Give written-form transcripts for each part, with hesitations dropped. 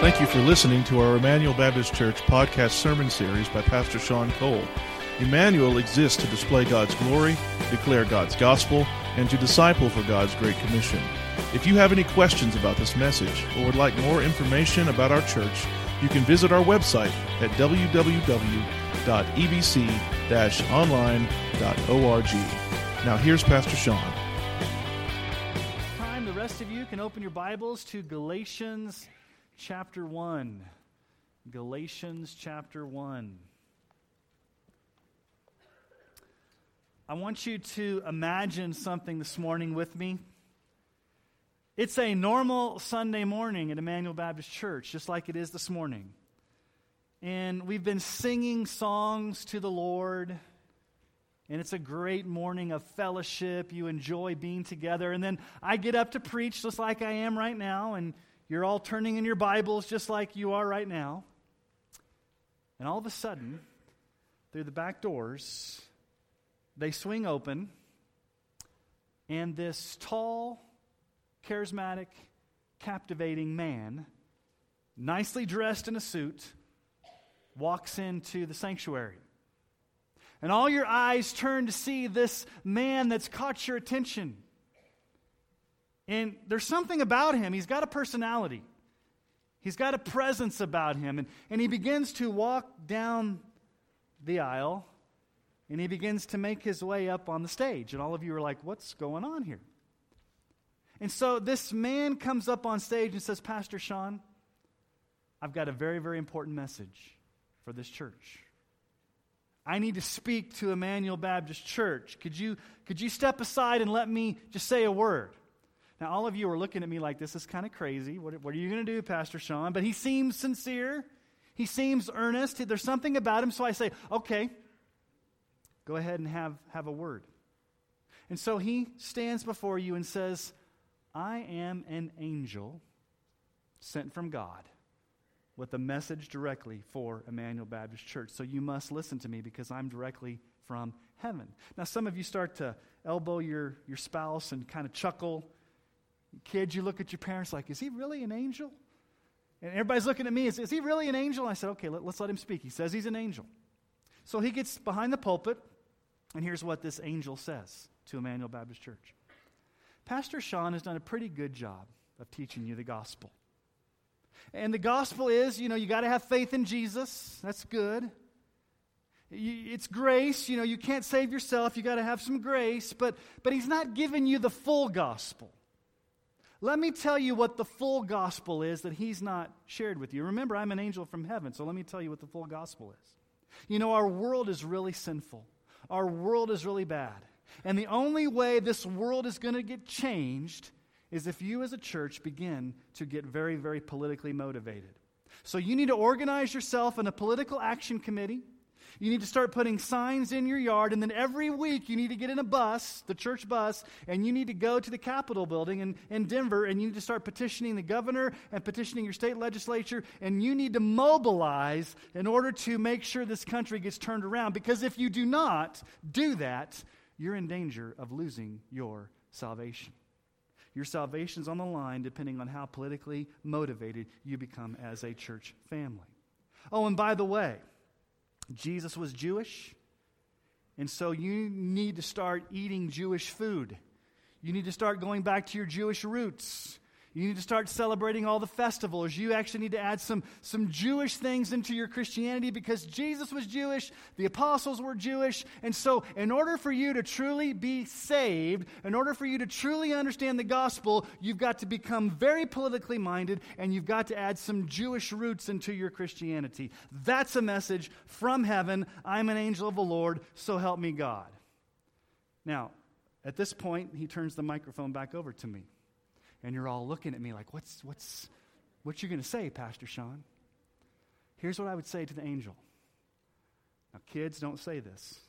Thank you for listening to our Emmanuel Baptist Church podcast sermon series by Pastor Sean Cole. Emmanuel exists to display God's glory, declare God's gospel, and to disciple for God's Great Commission. If you have any questions about this message or would like more information about our church, you can visit our website at www.ebc-online.org. Now here's Pastor Sean. The rest of you can open your Bibles to Galatians chapter 1. Galatians chapter 1. I want you to imagine something this morning with me. It's a normal Sunday morning at Emmanuel Baptist Church, just like it is this morning. And we've been singing songs to the Lord. And it's a great morning of fellowship. You enjoy being together. And then I get up to preach just like I am right now. And you're all turning in your Bibles just like you are right now. And all of a sudden, through the back doors, they swing open. And this tall, charismatic, captivating man, nicely dressed in a suit, walks into the sanctuary. And all your eyes turn to see this man that's caught your attention. And there's something about him. He's got a personality. He's got a presence about him. And he begins to walk down the aisle. And he begins to make his way up on the stage. And all of you are like, what's going on here? And so this man comes up on stage and says, Pastor Sean, I've got a very, very important message for this church. I need to speak to Emmanuel Baptist Church. Could you step aside and let me just say a word? Now, all of you are looking at me like, this is kind of crazy. What are you going to do, Pastor Sean? But he seems sincere. He seems earnest. There's something about him. So I say, okay, go ahead and have a word. And so he stands before you and says, I am an angel sent from God with a message directly for Emmanuel Baptist Church. So you must listen to me because I'm directly from heaven. Now, some of you start to elbow your spouse and kind of chuckle. Kids, you look at your parents like, is he really an angel? And everybody's looking at me, is he really an angel? And I said, okay, let's let him speak. He says he's an angel. So he gets behind the pulpit, and here's what this angel says to Emmanuel Baptist Church. Pastor Sean has done a pretty good job of teaching you the gospel. And the gospel is, you got to have faith in Jesus. That's good. It's grace. You can't save yourself. You got to have some grace. But he's not giving you the full gospel. Let me tell you what the full gospel is that he's not shared with you. Remember, I'm an angel from heaven, so let me tell you what the full gospel is. Our world is really sinful. Our world is really bad. And the only way this world is going to get changed is if you as a church begin to get very, very politically motivated. So you need to organize yourself in a political action committee. You need to start putting signs in your yard, and then every week you need to get in a bus, the church bus, and you need to go to the Capitol building in Denver, and you need to start petitioning the governor and petitioning your state legislature, and you need to mobilize in order to make sure this country gets turned around, because if you do not do that, you're in danger of losing your salvation. Your salvation's on the line depending on how politically motivated you become as a church family. Oh, and by the way, Jesus was Jewish, and so you need to start eating Jewish food. You need to start going back to your Jewish roots. You need to start celebrating all the festivals. You actually need to add some Jewish things into your Christianity because Jesus was Jewish, the apostles were Jewish, and so in order for you to truly be saved, in order for you to truly understand the gospel, you've got to become very politically minded and you've got to add some Jewish roots into your Christianity. That's a message from heaven. I'm an angel of the Lord, so help me God. Now, at this point, he turns the microphone back over to me. And you're all looking at me like, what's you going to say, Pastor Sean? Here's what I would say to the angel. Now, kids, don't say this.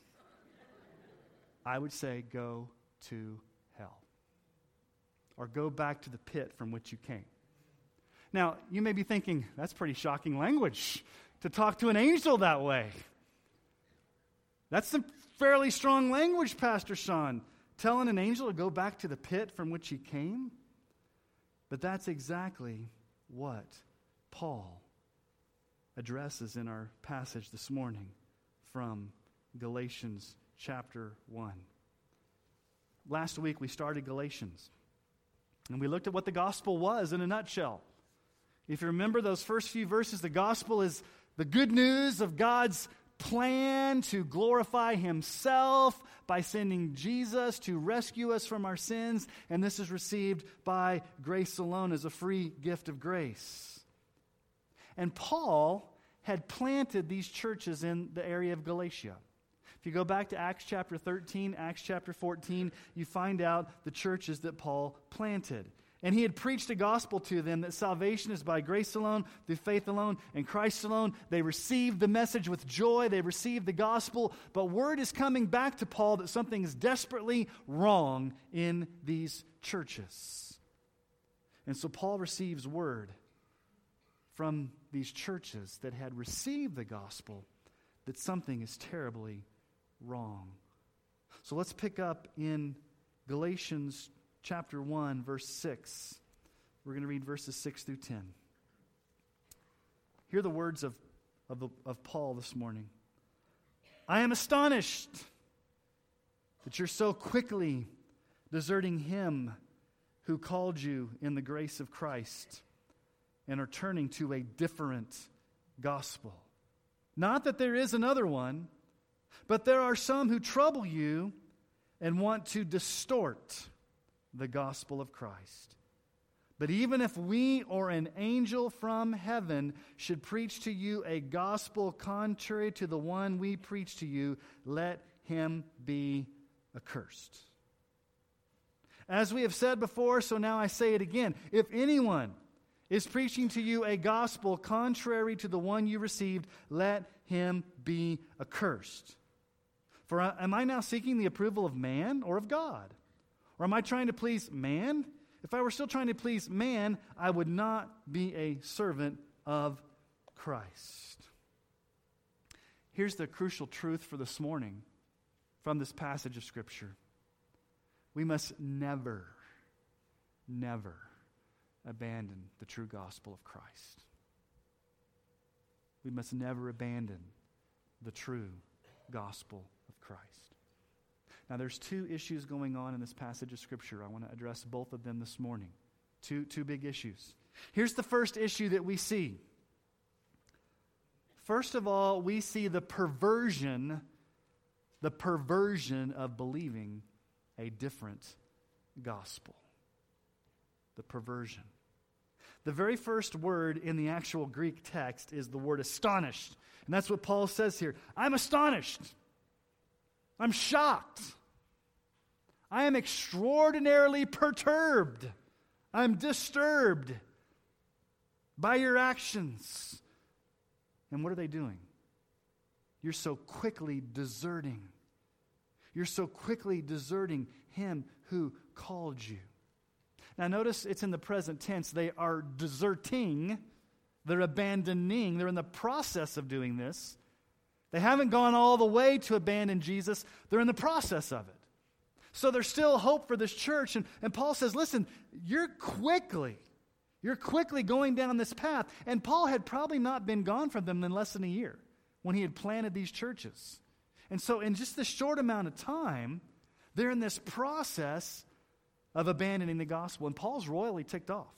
I would say, go to hell. Or go back to the pit from which you came. Now, you may be thinking, that's pretty shocking language to talk to an angel that way. That's some fairly strong language, Pastor Sean. Telling an angel to go back to the pit from which he came? But that's exactly what Paul addresses in our passage this morning from Galatians chapter 1. Last week we started Galatians, and we looked at what the gospel was in a nutshell. If you remember those first few verses, the gospel is the good news of God's plan to glorify Himself by sending Jesus to rescue us from our sins, and this is received by grace alone as a free gift of grace. And Paul had planted these churches in the area of Galatia. If you go back to Acts chapter 13, Acts chapter 14, you find out the churches that Paul planted. And he had preached a gospel to them that salvation is by grace alone, through faith alone, and Christ alone. They received the message with joy. They received the gospel. But word is coming back to Paul that something is desperately wrong in these churches. And so Paul receives word from these churches that had received the gospel that something is terribly wrong. So let's pick up in Galatians chapter 1, verse 6. We're going to read verses 6 through 10. Hear the words of Paul this morning. I am astonished that you're so quickly deserting Him who called you in the grace of Christ and are turning to a different gospel. Not that there is another one, but there are some who trouble you and want to distort the gospel of Christ. But even if we or an angel from heaven should preach to you a gospel contrary to the one we preach to you, let him be accursed. As we have said before, so now I say it again. If anyone is preaching to you a gospel contrary to the one you received, let him be accursed. For am I now seeking the approval of man or of God? Or am I trying to please man? If I were still trying to please man, I would not be a servant of Christ. Here's the crucial truth for this morning from this passage of Scripture. We must never abandon the true gospel of Christ. We must never abandon the true gospel of Christ. Now, there's two issues going on in this passage of Scripture. I want to address both of them this morning. Two big issues. Here's the first issue that we see. First of all, we see the perversion of believing a different gospel. The perversion. The very first word in the actual Greek text is the word astonished. And that's what Paul says here. I'm astonished. I'm shocked. I am extraordinarily perturbed. I'm disturbed by your actions. And what are they doing? You're so quickly deserting. You're so quickly deserting Him who called you. Now notice it's in the present tense. They are deserting. They're abandoning. They're in the process of doing this. They haven't gone all the way to abandon Jesus. They're in the process of it. So there's still hope for this church. And Paul says, listen, you're quickly going down this path. And Paul had probably not been gone from them in less than a year when he had planted these churches. And so in just this short amount of time, they're in this process of abandoning the gospel. And Paul's royally ticked off.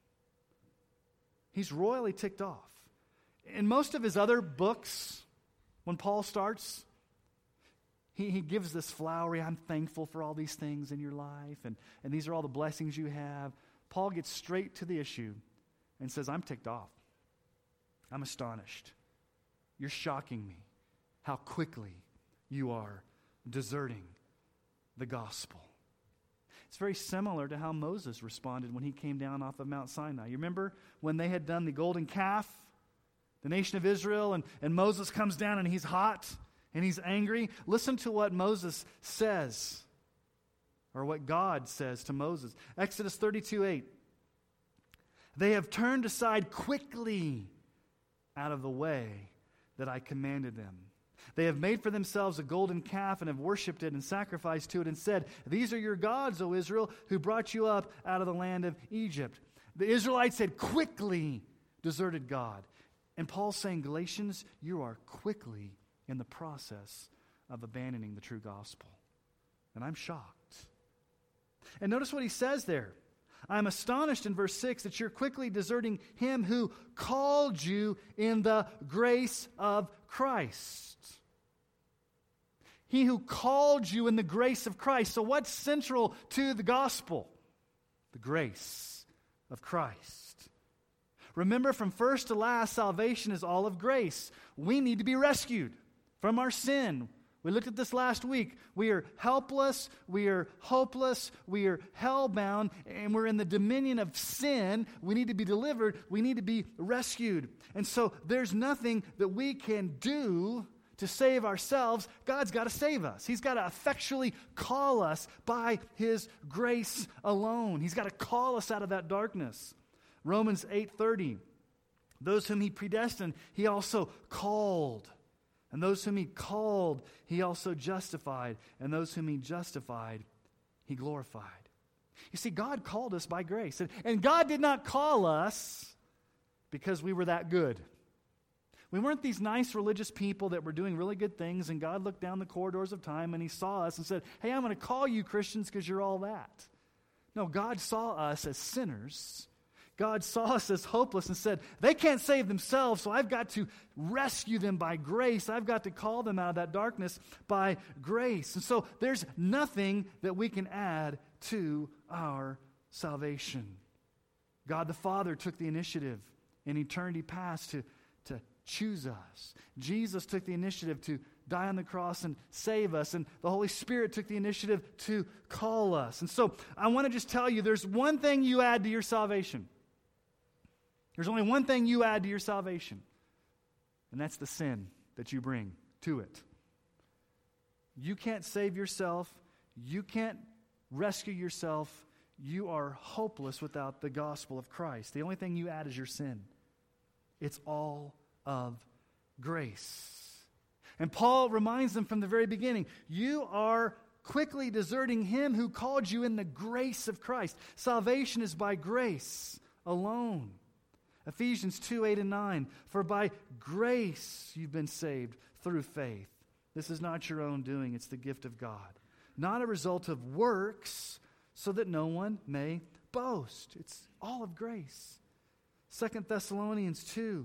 He's royally ticked off. In most of his other books, when Paul starts, he gives this flowery, I'm thankful for all these things in your life, and these are all the blessings you have. Paul gets straight to the issue and says, I'm ticked off. I'm astonished. You're shocking me how quickly you are deserting the gospel. It's very similar to how Moses responded when he came down off of Mount Sinai. You remember when they had done the golden calf, the nation of Israel, and Moses comes down and he's hot and he's angry? Listen to what Moses says, or what God says to Moses. Exodus 32:8. They have turned aside quickly out of the way that I commanded them. They have made for themselves a golden calf and have worshipped it and sacrificed to it and said, these are your gods, O Israel, who brought you up out of the land of Egypt. The Israelites had quickly deserted God. And Paul's saying, Galatians, you are quickly in the process of abandoning the true gospel. And I'm shocked. And notice what he says there. I'm astonished in verse 6 that you're quickly deserting him who called you in the grace of Christ. He who called you in the grace of Christ. So what's central to the gospel? The grace of Christ. Remember, from first to last, salvation is all of grace. We need to be rescued from our sin. We looked at this last week. We are helpless, we are hopeless, we are hell-bound, and we're in the dominion of sin. We need to be delivered. We need to be rescued. And so there's nothing that we can do to save ourselves. God's got to save us. He's got to effectually call us by His grace alone. He's got to call us out of that darkness. Romans 8:30, those whom He predestined, He also called. And those whom He called, He also justified. And those whom He justified, He glorified. You see, God called us by grace. And God did not call us because we were that good. We weren't these nice religious people that were doing really good things, and God looked down the corridors of time and He saw us and said, hey, I'm going to call you Christians because you're all that. No, God saw us as sinners. God saw us as hopeless and said, they can't save themselves, so I've got to rescue them by grace. I've got to call them out of that darkness by grace. And so there's nothing that we can add to our salvation. God the Father took the initiative in eternity past to choose us. Jesus took the initiative to die on the cross and save us, and the Holy Spirit took the initiative to call us. And so I want to just tell you, there's one thing you add to your salvation. There's only one thing you add to your salvation, and that's the sin that you bring to it. You can't save yourself. You can't rescue yourself. You are hopeless without the gospel of Christ. The only thing you add is your sin. It's all of grace. And Paul reminds them from the very beginning, you are quickly deserting Him who called you in the grace of Christ. Salvation is by grace alone. Ephesians 2:8-9, for by grace you've been saved through faith. This is not your own doing, it's the gift of God. Not a result of works, so that no one may boast. It's all of grace. 2 Thessalonians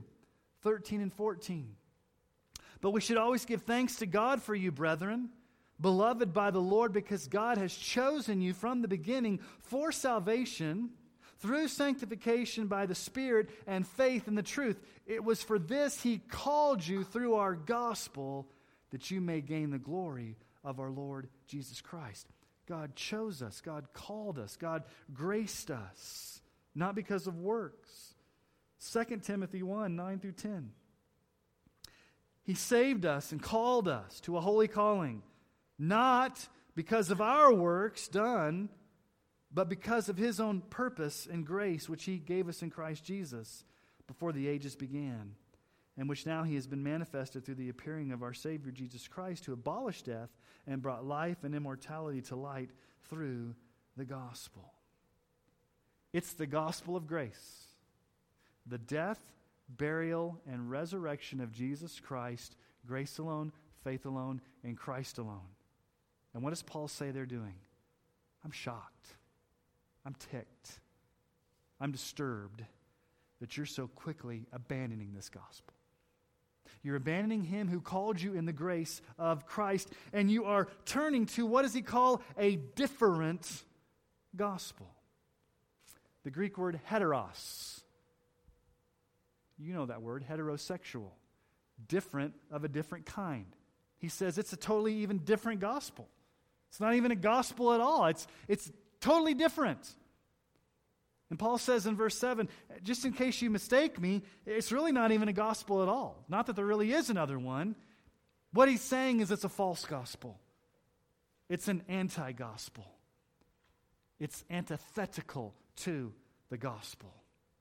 2:13-14. But we should always give thanks to God for you, brethren, beloved by the Lord, because God has chosen you from the beginning for salvation through sanctification by the Spirit and faith in the truth. It was for this He called you through our gospel, that you may gain the glory of our Lord Jesus Christ. God chose us. God called us. God graced us, not because of works. 2 Timothy 1:9-10. He saved us and called us to a holy calling, not because of our works done, but because of His own purpose and grace, which He gave us in Christ Jesus before the ages began, and which now He has been manifested through the appearing of our Savior Jesus Christ, who abolished death and brought life and immortality to light through the gospel. It's the gospel of grace. The death, burial, and resurrection of Jesus Christ, grace alone, faith alone, and Christ alone. And what does Paul say they're doing? I'm shocked. I'm ticked. I'm disturbed that you're so quickly abandoning this gospel. You're abandoning Him who called you in the grace of Christ, and you are turning to, what does he call? A different gospel. The Greek word heteros. You know that word, heterosexual. Different of a different kind. He says it's a totally even different gospel. It's not even a gospel at all. It's totally different. And Paul says in verse 7, just in case you mistake me, it's really not even a gospel at all. Not that there really is another one. What he's saying is it's a false gospel. It's an anti-gospel. It's antithetical to the gospel.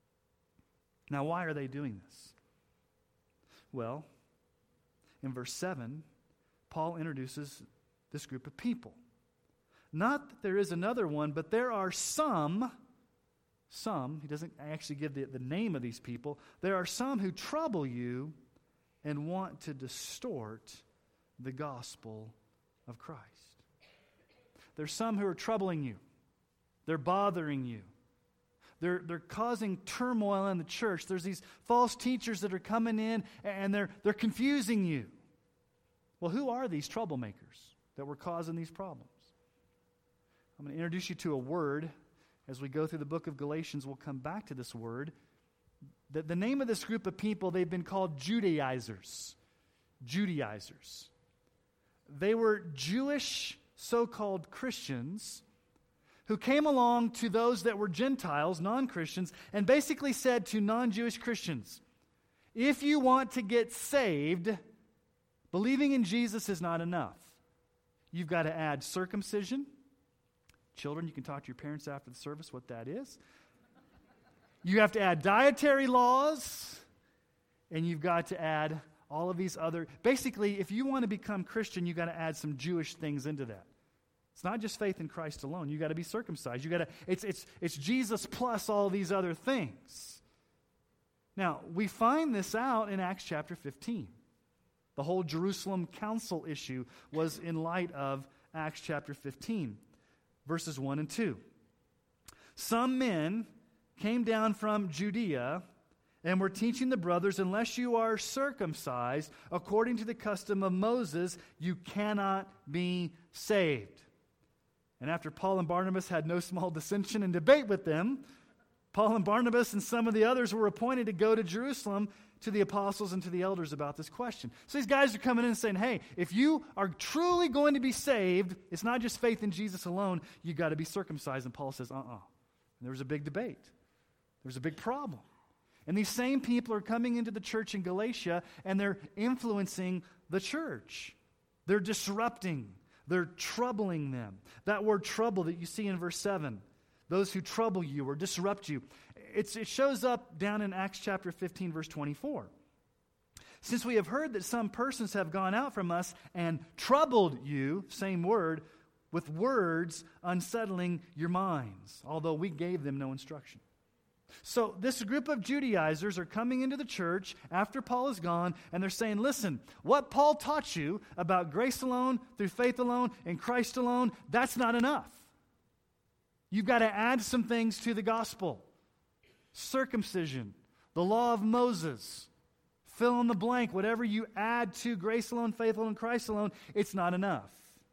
Now, why are they doing this? Well, in verse 7, Paul introduces this group of people. Not that there is another one, but there are some some, he doesn't actually give the name of these people, there are some who trouble you and want to distort the gospel of Christ. There's some who are troubling you. They're bothering you. They're causing turmoil in the church. There's these false teachers that are coming in and they're confusing you. Well, who are these troublemakers that were causing these problems? I'm going to introduce you to a word. As we go through the book of Galatians, we'll come back to this word. The name of this group of people, they've been called Judaizers. Judaizers. They were Jewish so-called Christians who came along to those that were Gentiles, non-Christians, and basically said to non-Jewish Christians, if you want to get saved, believing in Jesus is not enough. You've got to add circumcision. Children, you can talk to your parents after the service what that is. You have to add dietary laws, and you've got to add all of these other... Basically, if you want to become Christian, you've got to add some Jewish things into that. It's not just faith in Christ alone. You've got to be circumcised. It's Jesus plus all these other things. Now, we find this out in Acts chapter 15. The whole Jerusalem council issue was in light of Acts chapter 15, verses 1 and 2. Some men came down from Judea and were teaching the brothers, unless you are circumcised according to the custom of Moses, you cannot be saved. And after Paul and Barnabas had no small dissension and debate with them, Paul and Barnabas and some of the others were appointed to go to Jerusalem to the apostles and to the elders about this question. So these guys are coming in and saying, hey, if you are truly going to be saved, it's not just faith in Jesus alone, you've got to be circumcised. And Paul says, And there was a big debate. There was a big problem. And these same people are coming into the church in Galatia and they're influencing the church. They're disrupting. They're troubling them. That word trouble that you see in verse 7, those who trouble you or disrupt you, it shows up down in Acts chapter 15, verse 24. Since we have heard that some persons have gone out from us and troubled you, same word, with words unsettling your minds, although we gave them no instruction. So this group of Judaizers are coming into the church after Paul is gone, and they're saying, listen, what Paul taught you about grace alone, through faith alone, in Christ alone, that's not enough. You've got to add some things to the gospel. Circumcision, the law of Moses, fill in the blank, whatever you add to grace alone, faith alone, Christ alone, it's not enough.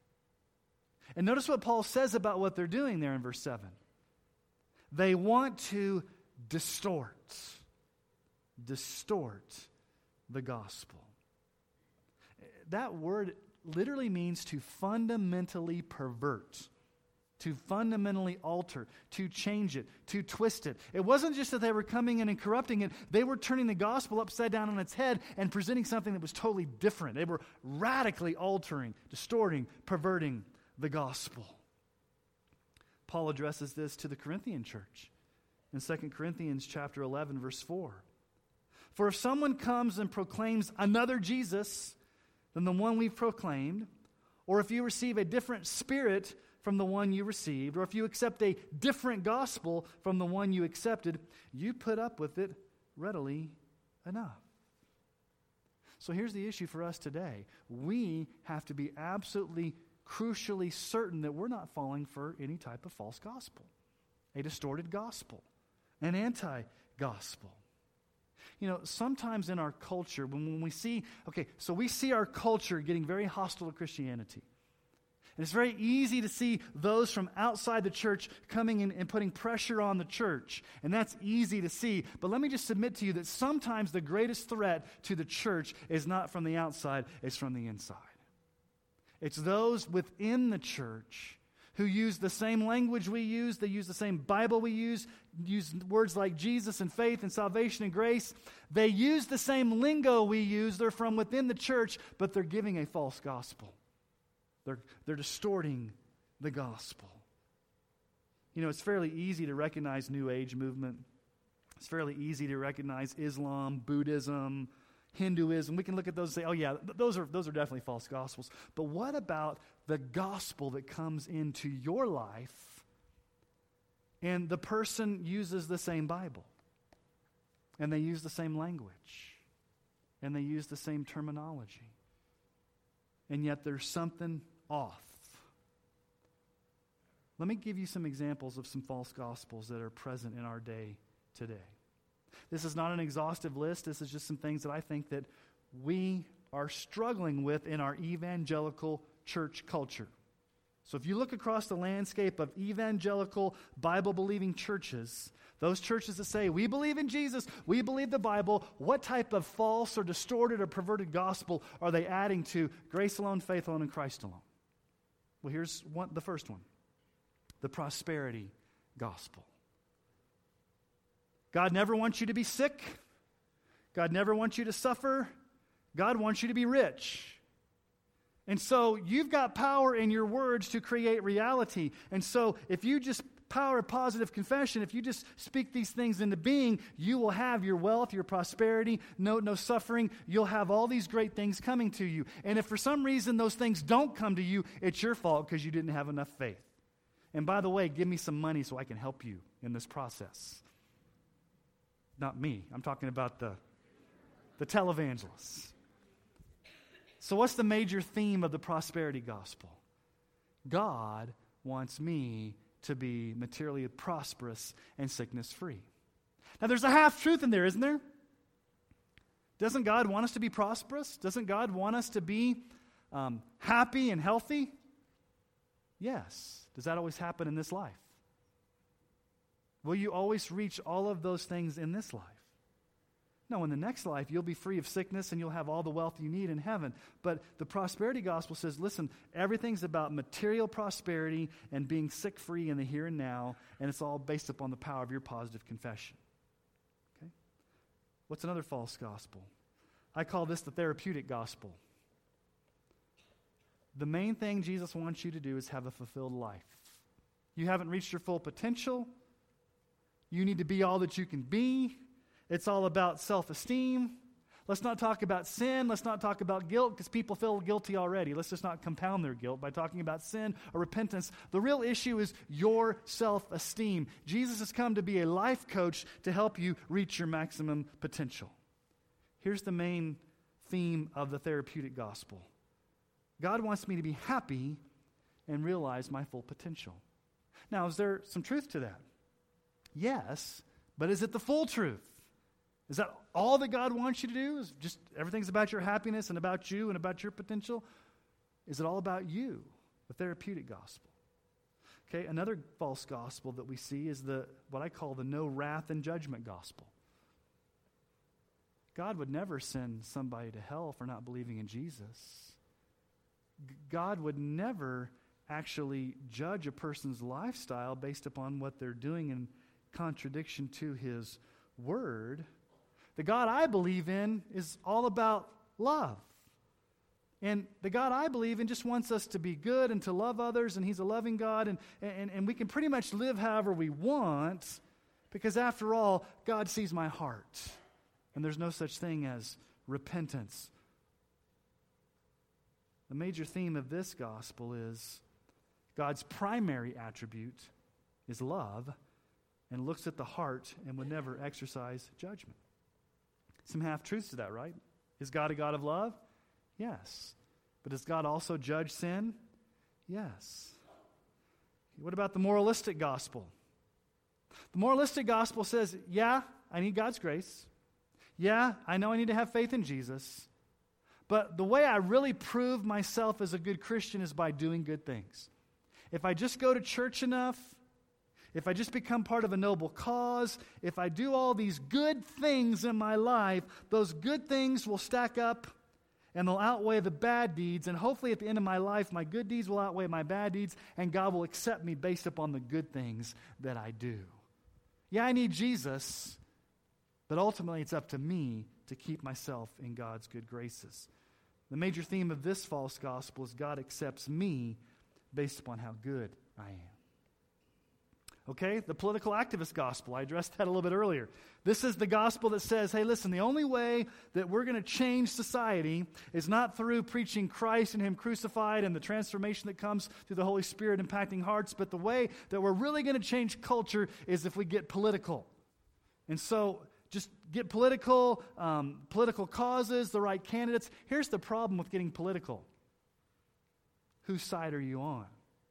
And notice what Paul says about what they're doing there in verse 7. They want to distort the gospel. That word literally means to fundamentally pervert, to fundamentally alter, to change it, to twist it. It wasn't just that they were coming in and corrupting it. They were turning the gospel upside down on its head and presenting something that was totally different. They were radically altering, distorting, perverting the gospel. Paul addresses this to the Corinthian church in 2 Corinthians chapter 11, verse 4. For if someone comes and proclaims another Jesus than the one we've proclaimed, or if you receive a different spirit from the one you received, or if you accept a different gospel from the one you accepted, you put up with it readily enough. So here's the issue for us today. We have to be absolutely crucially certain that we're not falling for any type of false gospel, a distorted gospel, an anti-gospel. You know, sometimes in our culture, when we see, we see our culture getting very hostile to Christianity. And it's very easy to see those from outside the church coming in and putting pressure on the church. And that's easy to see. But let me just submit to you that sometimes the greatest threat to the church is not from the outside, it's from the inside. It's those within the church who use the same language we use, they use the same Bible we use words like Jesus and faith and salvation and grace. They use the same lingo we use. They're from within the church, but they're giving a false gospel. They're distorting the gospel. You know, it's fairly easy to recognize New Age movement. It's fairly easy to recognize Islam, Buddhism, Hinduism. We can look at those and say, oh yeah, those are definitely false gospels. But what about the gospel that comes into your life And the person uses the same Bible. And they use the same language. And they use the same terminology. And yet there's something off. Let me give you some examples of some false gospels that are present in our day today. This is not an exhaustive list. This is just some things that I think that we are struggling with in our evangelical church culture. So if you look across the landscape of evangelical Bible-believing churches, those churches that say, we believe in Jesus, we believe the Bible, what type of false or distorted or perverted gospel are they adding to grace alone, faith alone, and Christ alone? Well, here's the first one. The prosperity gospel. God never wants you to be sick. God never wants you to suffer. God wants you to be rich. And so you've got power in your words to create reality. And so if you just power of positive confession, if you just speak these things into being, you will have your wealth, your prosperity, no suffering. You'll have all these great things coming to you. And if for some reason those things don't come to you, it's your fault because you didn't have enough faith. And by the way, give me some money so I can help you in this process. Not me. I'm talking about the televangelists. So what's the major theme of the prosperity gospel? God wants me to be materially prosperous and sickness-free. Now there's a half-truth in there, isn't there? Doesn't God want us to be prosperous? Doesn't God want us to be happy and healthy? Yes. Does that always happen in this life? Will you always reach all of those things in this life? No, in the next life, you'll be free of sickness and you'll have all the wealth you need in heaven. But the prosperity gospel says, listen, everything's about material prosperity and being sick-free in the here and now, and it's all based upon the power of your positive confession. Okay? What's another false gospel? I call this the therapeutic gospel. The main thing Jesus wants you to do is have a fulfilled life. You haven't reached your full potential. You need to be all that you can be. It's all about self-esteem. Let's not talk about sin. Let's not talk about guilt because people feel guilty already. Let's just not compound their guilt by talking about sin or repentance. The real issue is your self-esteem. Jesus has come to be a life coach to help you reach your maximum potential. Here's the main theme of the therapeutic gospel. God wants me to be happy and realize my full potential. Now, is there some truth to that? Yes, but is it the full truth? Is that all that God wants you to do? Is just everything's about your happiness and about you and about your potential? Is it all about you? The therapeutic gospel. Okay, another false gospel that we see is what I call the no wrath and judgment gospel. God would never send somebody to hell for not believing in Jesus. God would never actually judge a person's lifestyle based upon what they're doing in contradiction to His Word. The God I believe in is all about love. And the God I believe in just wants us to be good and to love others, and He's a loving God, and we can pretty much live however we want, because after all, God sees my heart. And there's no such thing as repentance. The major theme of this gospel is God's primary attribute is love, and looks at the heart and would never exercise judgment. Some half-truths to that, right? Is God a God of love? Yes. But does God also judge sin? Yes. What about the moralistic gospel? The moralistic gospel says, yeah, I need God's grace. Yeah, I know I need to have faith in Jesus. But the way I really prove myself as a good Christian is by doing good things. If I just go to church enough, if I just become part of a noble cause, if I do all these good things in my life, those good things will stack up and they'll outweigh the bad deeds. And hopefully at the end of my life, my good deeds will outweigh my bad deeds, and God will accept me based upon the good things that I do. Yeah, I need Jesus, but ultimately it's up to me to keep myself in God's good graces. The major theme of this false gospel is God accepts me based upon how good I am. Okay, the political activist gospel. I addressed that a little bit earlier. This is the gospel that says, hey, listen, the only way that we're going to change society is not through preaching Christ and Him crucified and the transformation that comes through the Holy Spirit impacting hearts, but the way that we're really going to change culture is if we get political. And so just get political causes, the right candidates. Here's the problem with getting political. Whose side are you on?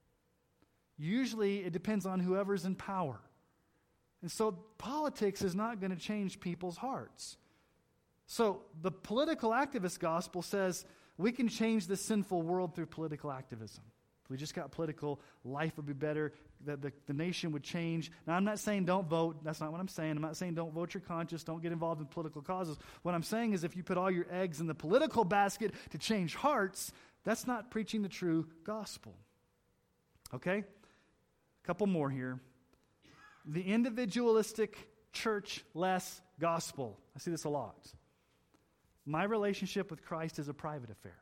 Usually it depends on whoever's in power. And so politics is not going to change people's hearts. So the political activist gospel says we can change the sinful world through political activism. If we just got political, life would be better, the nation would change. Now, I'm not saying don't vote. That's not what I'm saying. I'm not saying don't vote your conscience, don't get involved in political causes. What I'm saying is if you put all your eggs in the political basket to change hearts, that's not preaching the true gospel. Okay? A couple more here. The individualistic, church-less gospel. I see this a lot. My relationship with Christ is a private affair.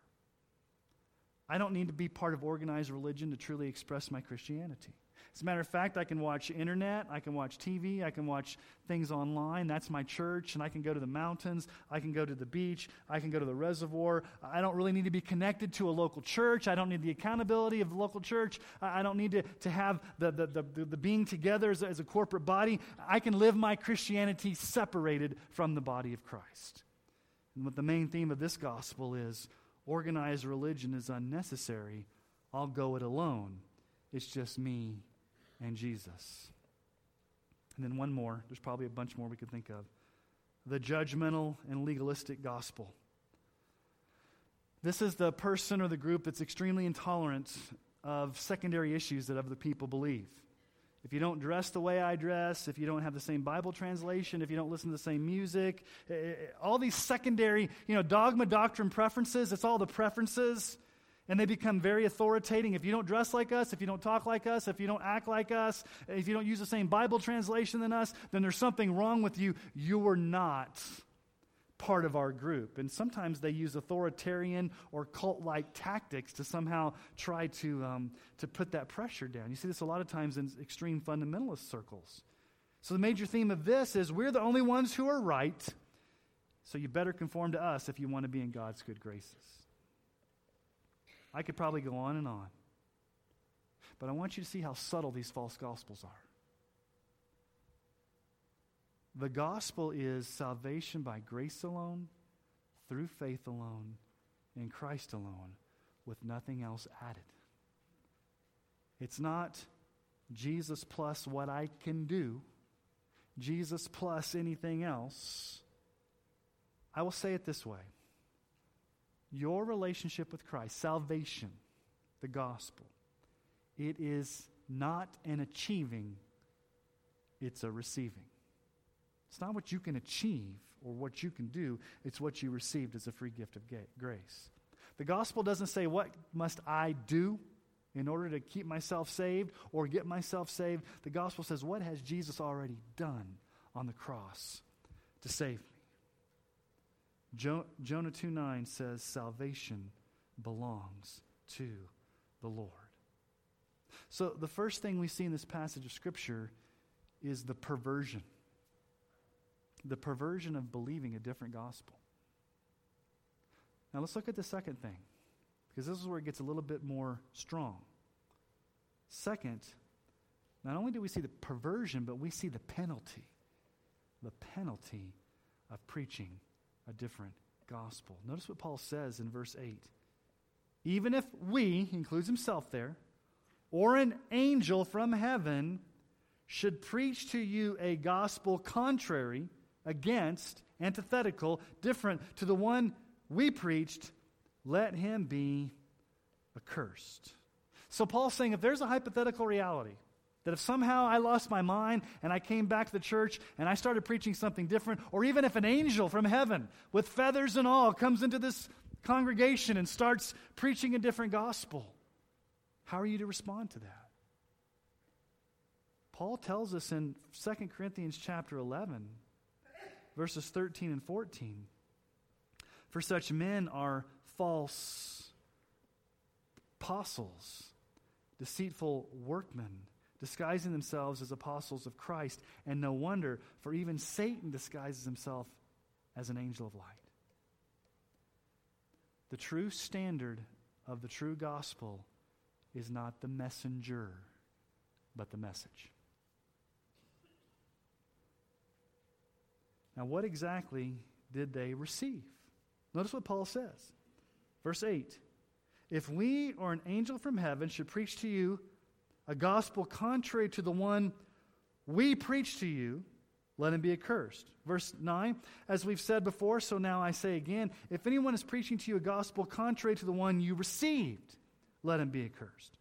I don't need to be part of organized religion to truly express my Christianity. As a matter of fact, I can watch internet, I can watch TV, I can watch things online. That's my church, and I can go to the mountains, I can go to the beach, I can go to the reservoir. I don't really need to be connected to a local church. I don't need the accountability of the local church. I don't need to have the being together as a corporate body. I can live my Christianity separated from the body of Christ. And what the main theme of this gospel is, organized religion is unnecessary. I'll go it alone. It's just me and Jesus. And then one more. There's probably a bunch more we could think of. The judgmental and legalistic gospel. This is the person or the group that's extremely intolerant of secondary issues that other people believe. If you don't dress the way I dress, if you don't have the same Bible translation, if you don't listen to the same music, all these secondary, dogma, doctrine, preferences, it's all the preferences. And they become very authoritating. If you don't dress like us, if you don't talk like us, if you don't act like us, if you don't use the same Bible translation than us, then there's something wrong with you. You are not part of our group. And sometimes they use authoritarian or cult-like tactics to somehow try to put that pressure down. You see this a lot of times in extreme fundamentalist circles. So the major theme of this is we're the only ones who are right, so you better conform to us if you want to be in God's good graces. I could probably go on and on. But I want you to see how subtle these false gospels are. The gospel is salvation by grace alone, through faith alone, in Christ alone, with nothing else added. It's not Jesus plus what I can do, Jesus plus anything else. I will say it this way. Your relationship with Christ, salvation, the gospel, it is not an achieving, it's a receiving. It's not what you can achieve or what you can do, it's what you received as a free gift of grace. The gospel doesn't say, what must I do in order to keep myself saved or get myself saved? The gospel says, what has Jesus already done on the cross to save me? Jonah 2:9 says, salvation belongs to the Lord. So the first thing we see in this passage of Scripture is the perversion. The perversion of believing a different gospel. Now let's look at the second thing, because this is where it gets a little bit more strong. Second, not only do we see the perversion, but we see the penalty. The penalty of preaching a different gospel. Notice what Paul says in verse 8. Even if we, he includes himself there, or an angel from heaven should preach to you a gospel contrary, against, antithetical, different to the one we preached, let him be accursed. So Paul's saying if there's a hypothetical reality, that if somehow I lost my mind and I came back to the church and I started preaching something different, or even if an angel from heaven with feathers and all comes into this congregation and starts preaching a different gospel, how are you to respond to that? Paul tells us in 2 Corinthians chapter 11, verses 13 and 14, for such men are false apostles, deceitful workmen, disguising themselves as apostles of Christ. And no wonder, for even Satan disguises himself as an angel of light. The true standard of the true gospel is not the messenger, but the message. Now, what exactly did they receive? Notice what Paul says. Verse 8, if we or an angel from heaven should preach to you a gospel contrary to the one we preach to you, let him be accursed. Verse 9, as we've said before, so now I say again, if anyone is preaching to you a gospel contrary to the one you received, let him be accursed.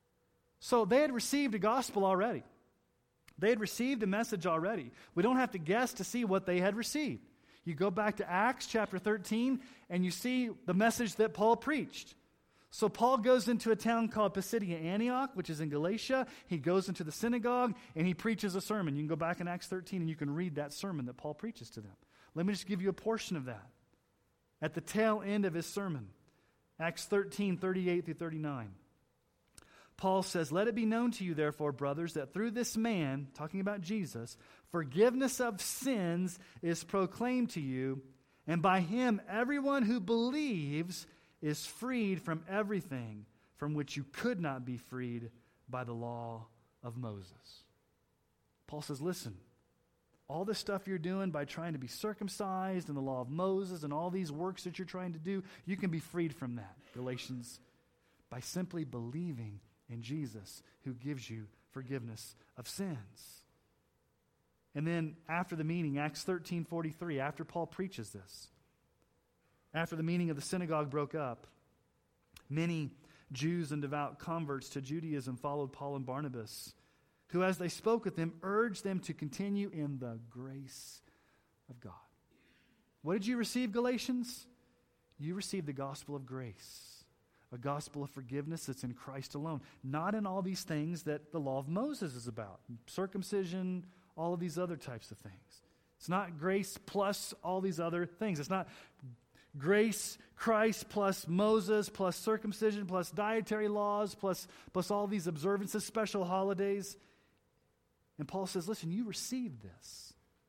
So they had received a gospel already. They had received a message already. We don't have to guess to see what they had received. You go back to Acts chapter 13, and you see the message that Paul preached. So Paul goes into a town called Pisidia Antioch, which is in Galatia. He goes into the synagogue, and he preaches a sermon. You can go back in Acts 13, and you can read that sermon that Paul preaches to them. Let me just give you a portion of that. At the tail end of his sermon, Acts 13, 38 through 39. Paul says, let it be known to you, therefore, brothers, that through this man, talking about Jesus, forgiveness of sins is proclaimed to you, and by him everyone who believes is freed from everything from which you could not be freed by the law of Moses. Paul says, listen, all this stuff you're doing by trying to be circumcised and the law of Moses and all these works that you're trying to do, you can be freed from that. Galatians, by simply believing in Jesus, who gives you forgiveness of sins. And then after the meeting, Acts 13:43, after Paul preaches this, after the meeting of the synagogue broke up, many Jews and devout converts to Judaism followed Paul and Barnabas, who, as they spoke with them, urged them to continue in the grace of God. What did you receive, Galatians? You received the gospel of grace. A gospel of forgiveness that's in Christ alone. Not in all these things that the law of Moses is about. Circumcision, all of these other types of things. It's not grace plus all these other things. It's not grace, Christ plus Moses plus circumcision plus dietary laws plus all these observances, special holidays. And Paul says, listen, you received this.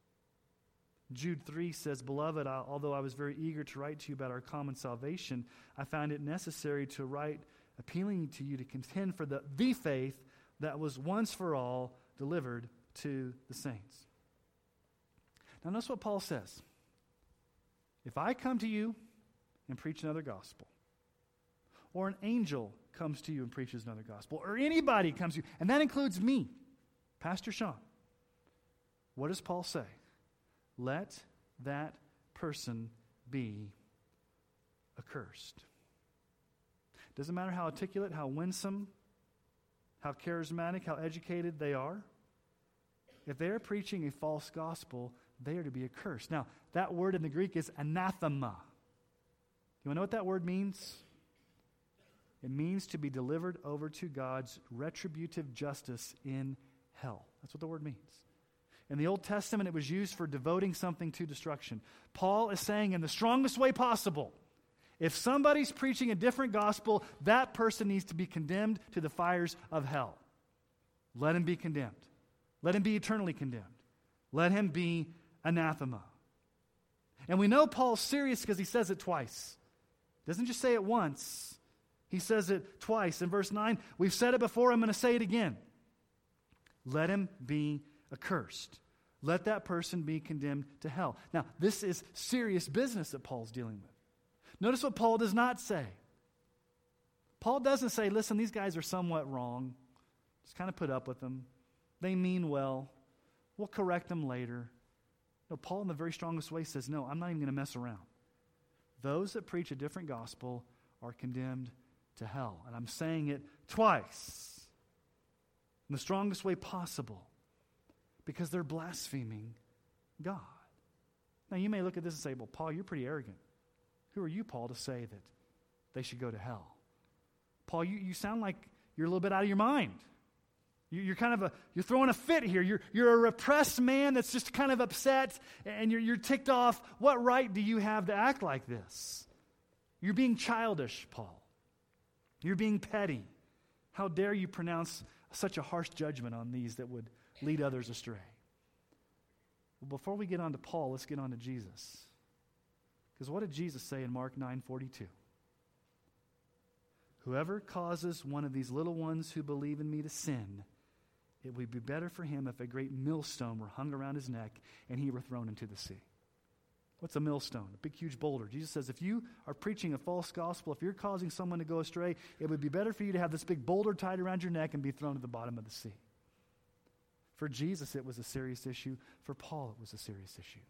Jude 3 says, beloved, although I was very eager to write to you about our common salvation, I found it necessary to write appealing to you to contend for the faith that was once for all delivered to the saints. Now notice what Paul says. If I come to you and preach another gospel, or an angel comes to you and preaches another gospel, or anybody comes to you, and that includes me, Pastor Sean, what does Paul say? Let that person be accursed. Doesn't matter how articulate, how winsome, how charismatic, how educated they are. If they are preaching a false gospel, they are to be accursed. Now, that word in the Greek is anathema. You want to know what that word means? It means to be delivered over to God's retributive justice in hell. That's what the word means. In the Old Testament, it was used for devoting something to destruction. Paul is saying in the strongest way possible, if somebody's preaching a different gospel, that person needs to be condemned to the fires of hell. Let him be condemned. Let him be eternally condemned. Let him be anathema. And we know Paul's serious because he says it twice. He doesn't just say it once. He says it twice. In verse 9, we've said it before, I'm going to say it again. Let him be accursed. Let that person be condemned to hell. Now, this is serious business that Paul's dealing with. Notice what Paul does not say. Paul doesn't say, listen, these guys are somewhat wrong. Just kind of put up with them. They mean well. We'll correct them later. No, Paul in the very strongest way says, no, I'm not even going to mess around. Those that preach a different gospel are condemned to hell. And I'm saying it twice in the strongest way possible because they're blaspheming God. Now, you may look at this and say, well, Paul, you're pretty arrogant. Who are you, Paul, to say that they should go to hell? Paul, you sound like you're a little bit out of your mind. You're throwing a fit here. You're a repressed man that's just kind of upset and you're ticked off. What right do you have to act like this? You're being childish, Paul. You're being petty. How dare you pronounce such a harsh judgment on these that would lead others astray? Well, before we get on to Paul, let's get on to Jesus. Because what did Jesus say in Mark 9:42? Whoever causes one of these little ones who believe in me to sin, it would be better for him if a great millstone were hung around his neck and he were thrown into the sea. What's a millstone? A big, huge boulder. Jesus says if you are preaching a false gospel, if you're causing someone to go astray, it would be better for you to have this big boulder tied around your neck and be thrown to the bottom of the sea. For Jesus, it was a serious issue. For Paul, it was a serious issue.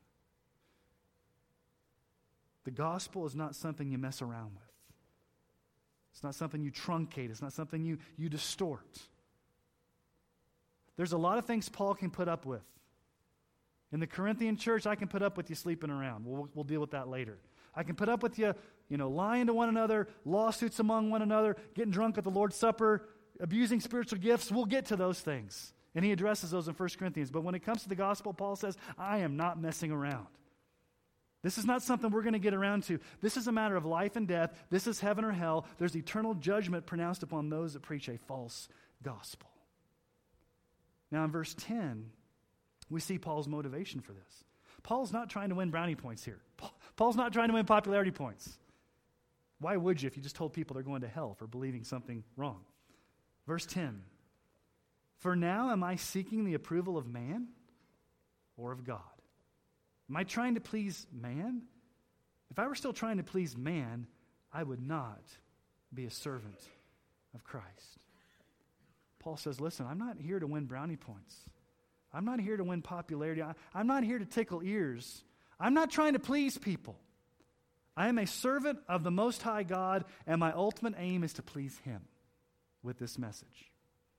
The gospel is not something you mess around with. It's not something you truncate. It's not something you distort. There's a lot of things Paul can put up with. In the Corinthian church, I can put up with you sleeping around. We'll deal with that later. I can put up with you, lying to one another, lawsuits among one another, getting drunk at the Lord's Supper, abusing spiritual gifts. We'll get to those things. And he addresses those in 1 Corinthians. But when it comes to the gospel, Paul says, I am not messing around. This is not something we're going to get around to. This is a matter of life and death. This is heaven or hell. There's eternal judgment pronounced upon those that preach a false gospel. Now in verse 10, we see Paul's motivation for this. Paul's not trying to win brownie points here. Paul's not trying to win popularity points. Why would you if you just told people they're going to hell for believing something wrong? Verse 10, for now am I seeking the approval of man or of God? Am I trying to please man? If I were still trying to please man, I would not be a servant of Christ. Paul says, listen, I'm not here to win brownie points. I'm not here to win popularity. I'm not here to tickle ears. I'm not trying to please people. I am a servant of the Most High God, and my ultimate aim is to please Him with this message.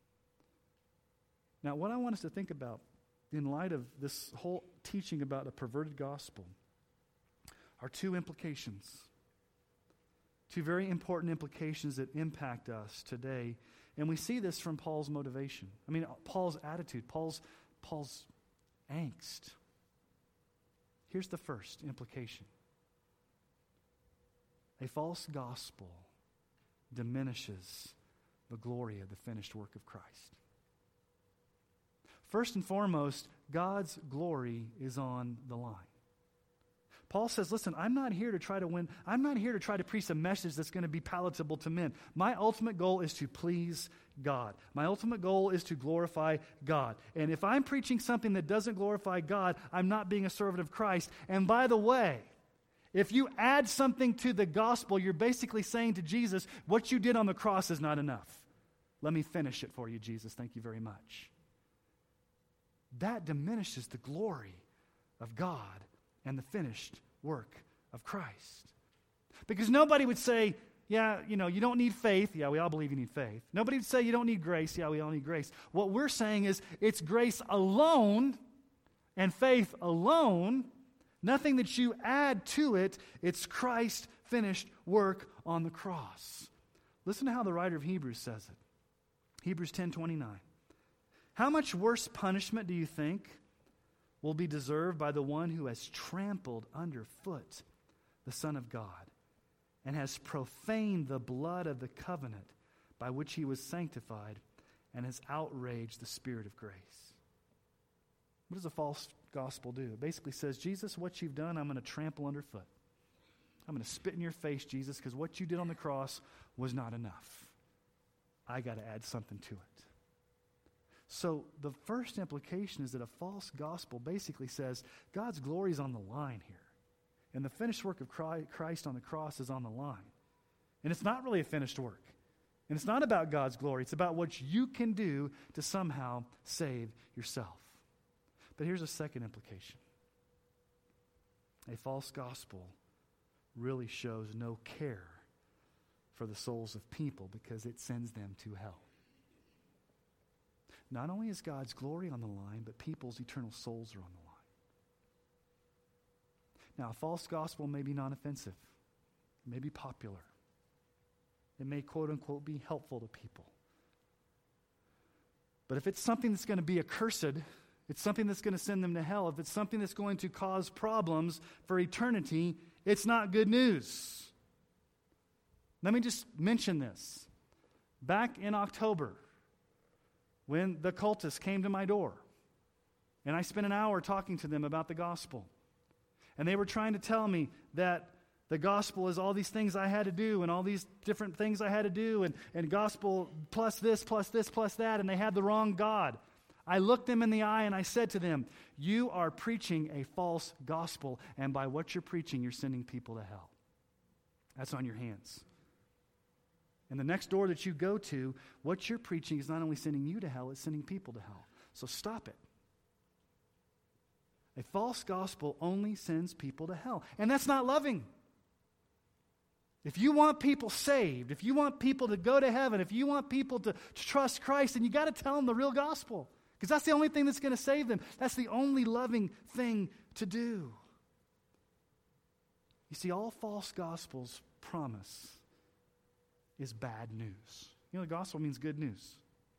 Now, what I want us to think about in light of this whole teaching about a perverted gospel are two implications. Two very important implications that impact us today. And we see this from Paul's motivation. Paul's attitude, Paul's angst. Here's the first implication. A false gospel diminishes the glory of the finished work of Christ. First and foremost, God's glory is on the line. Paul says, listen, I'm not here to try to win. I'm not here to try to preach a message that's going to be palatable to men. My ultimate goal is to please God. My ultimate goal is to glorify God. And if I'm preaching something that doesn't glorify God, I'm not being a servant of Christ. And by the way, if you add something to the gospel, you're basically saying to Jesus, what you did on the cross is not enough. Let me finish it for you, Jesus. Thank you very much. That diminishes the glory of God and the finished work of Christ. Because nobody would say, you don't need faith. Yeah, we all believe you need faith. Nobody would say you don't need grace. Yeah, we all need grace. What we're saying is it's grace alone and faith alone, nothing that you add to it. It's Christ's finished work on the cross. Listen to how the writer of Hebrews says it. Hebrews 10:29. How much worse punishment do you think will be deserved by the one who has trampled underfoot the Son of God and has profaned the blood of the covenant by which he was sanctified and has outraged the Spirit of grace? What does a false gospel do? It basically says, Jesus, what you've done, I'm going to trample underfoot. I'm going to spit in your face, Jesus, because what you did on the cross was not enough. I got to add something to it. So the first implication is that a false gospel basically says God's glory is on the line here. And the finished work of Christ on the cross is on the line. And it's not really a finished work. And it's not about God's glory. It's about what you can do to somehow save yourself. But here's a second implication. A false gospel really shows no care for the souls of people because it sends them to hell. Not only is God's glory on the line, but people's eternal souls are on the line. Now, a false gospel may be non-offensive. It may be popular. It may, quote-unquote, be helpful to people. But if it's something that's going to be accursed, it's something that's going to send them to hell, if it's something that's going to cause problems for eternity, it's not good news. Let me just mention this. Back in October, when the cultists came to my door, and I spent an hour talking to them about the gospel. And they were trying to tell me that the gospel is all these things I had to do and all these different things I had to do and gospel plus this, plus this, plus that, and they had the wrong God. I looked them in the eye and I said to them, you are preaching a false gospel, and by what you're preaching, you're sending people to hell. That's on your hands. And the next door that you go to, what you're preaching is not only sending you to hell, it's sending people to hell. So stop it. A false gospel only sends people to hell. And that's not loving. If you want people saved, if you want people to go to heaven, if you want people to trust Christ, then you got to tell them the real gospel. Because that's the only thing that's going to save them. That's the only loving thing to do. You see, all false gospels promise is bad news. You know, the gospel means good news.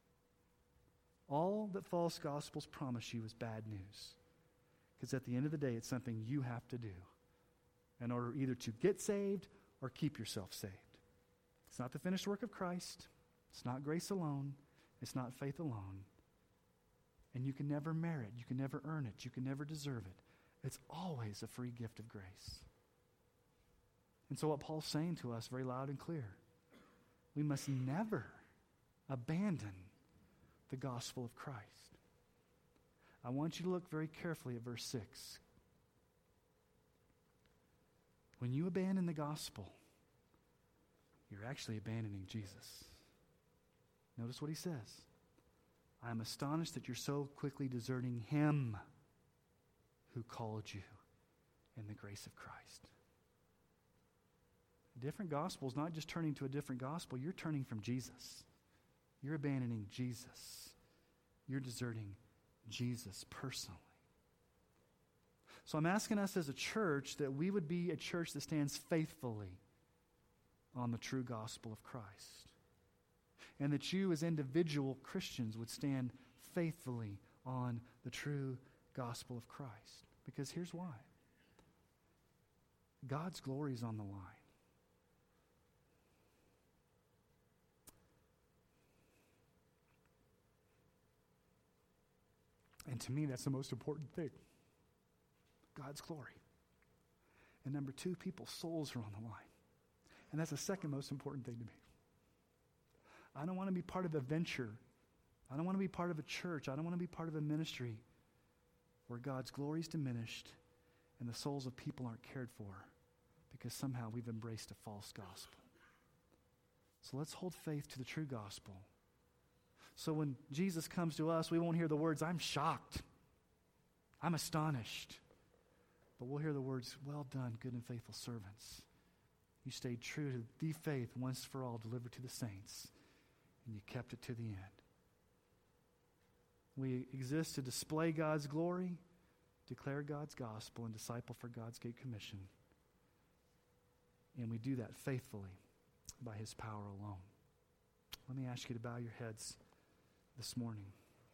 All that false gospels promise you is bad news. Because at the end of the day, it's something you have to do in order either to get saved or keep yourself saved. It's not the finished work of Christ. It's not grace alone. It's not faith alone. And you can never merit. You can never earn it. You can never deserve it. It's always a free gift of grace. And so what Paul's saying to us very loud and clear, we must never abandon the gospel of Christ. I want you to look very carefully at verse 6. When you abandon the gospel, you're actually abandoning Jesus. Notice what he says. I am astonished that you're so quickly deserting him who called you in the grace of Christ. A different gospel is not just turning to a different gospel. You're turning from Jesus. You're abandoning Jesus. You're deserting Jesus personally. So I'm asking us as a church that we would be a church that stands faithfully on the true gospel of Christ. And that you as individual Christians would stand faithfully on the true gospel of Christ. Because here's why. God's glory is on the line. And to me, that's the most important thing. God's glory. And number two, people's souls are on the line. And that's the second most important thing to me. I don't want to be part of a venture. I don't want to be part of a church. I don't want to be part of a ministry where God's glory is diminished and the souls of people aren't cared for because somehow we've embraced a false gospel. So let's hold faith to the true gospel. So when Jesus comes to us, we won't hear the words, I'm shocked. I'm astonished. But we'll hear the words, well done, good and faithful servants. You stayed true to the faith once for all delivered to the saints, and you kept it to the end. We exist to display God's glory, declare God's gospel, and disciple for God's Great Commission. And we do that faithfully by His power alone. Let me ask you to bow your heads this morning.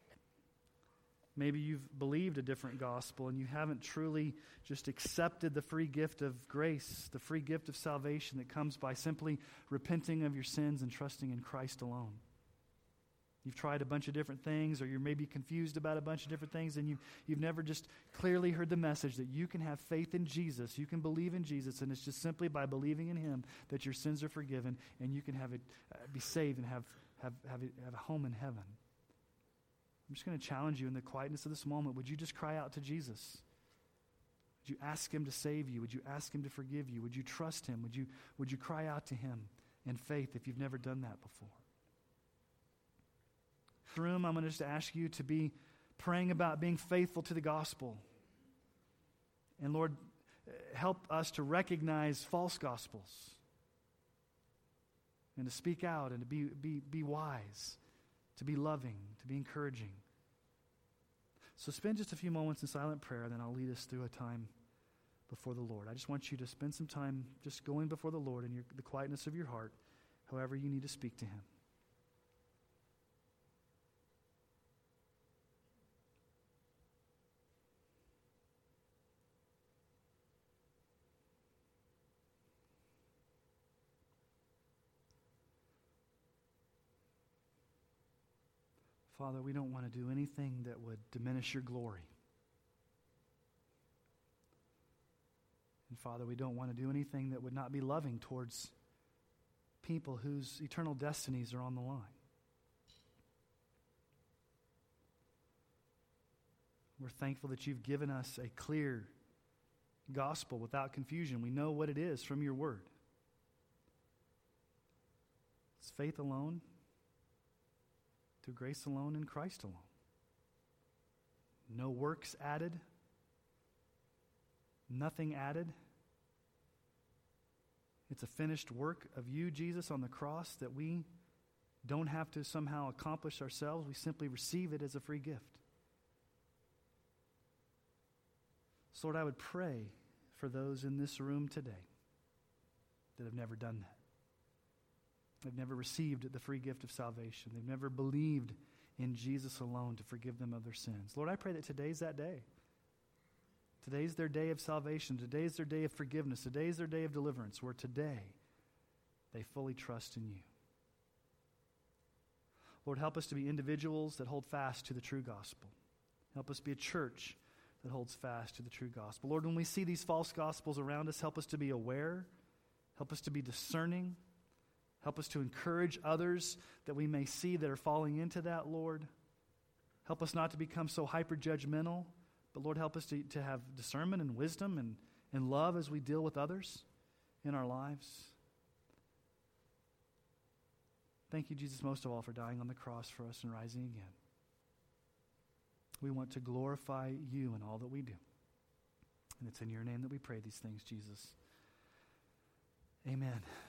Maybe you've believed a different gospel and you haven't truly just accepted the free gift of grace, the free gift of salvation that comes by simply repenting of your sins and trusting in Christ alone. You've tried a bunch of different things, or you're maybe confused about a bunch of different things, and you've never just clearly heard the message that you can have faith in Jesus, you can believe in Jesus, and it's just simply by believing in Him that your sins are forgiven, and you can have it be saved and have a home in heaven. I'm just going to challenge you in the quietness of this moment. Would you just cry out to Jesus? Would you ask Him to save you? Would you ask Him to forgive you? Would you trust Him? Would you cry out to Him in faith if you've never done that before? In the room, I'm going to just ask you to be praying about being faithful to the gospel. And Lord, help us to recognize false gospels and to speak out and to be wise, to be loving, to be encouraging. So spend just a few moments in silent prayer, and then I'll lead us through a time before the Lord. I just want you to spend some time just going before the Lord in the quietness of your heart, however you need to speak to Him. Father, we don't want to do anything that would diminish your glory. And Father, we don't want to do anything that would not be loving towards people whose eternal destinies are on the line. We're thankful that you've given us a clear gospel without confusion. We know what it is from your word. It's faith alone, through grace alone, in Christ alone. No works added, nothing added. It's a finished work of you, Jesus, on the cross that we don't have to somehow accomplish ourselves. We simply receive it as a free gift. So, Lord, I would pray for those in this room today that have never done that. They've never received the free gift of salvation. They've never believed in Jesus alone to forgive them of their sins. Lord, I pray that today's that day. Today's their day of salvation. Today's their day of forgiveness. Today's their day of deliverance, where today they fully trust in you. Lord, help us to be individuals that hold fast to the true gospel. Help us be a church that holds fast to the true gospel. Lord, when we see these false gospels around us, help us to be aware. Help us to be discerning. Help us to encourage others that we may see that are falling into that, Lord. Help us not to become so hyper-judgmental, but Lord, help us to have discernment and wisdom and love as we deal with others in our lives. Thank you, Jesus, most of all, for dying on the cross for us and rising again. We want to glorify you in all that we do. And it's in your name that we pray these things, Jesus. Amen.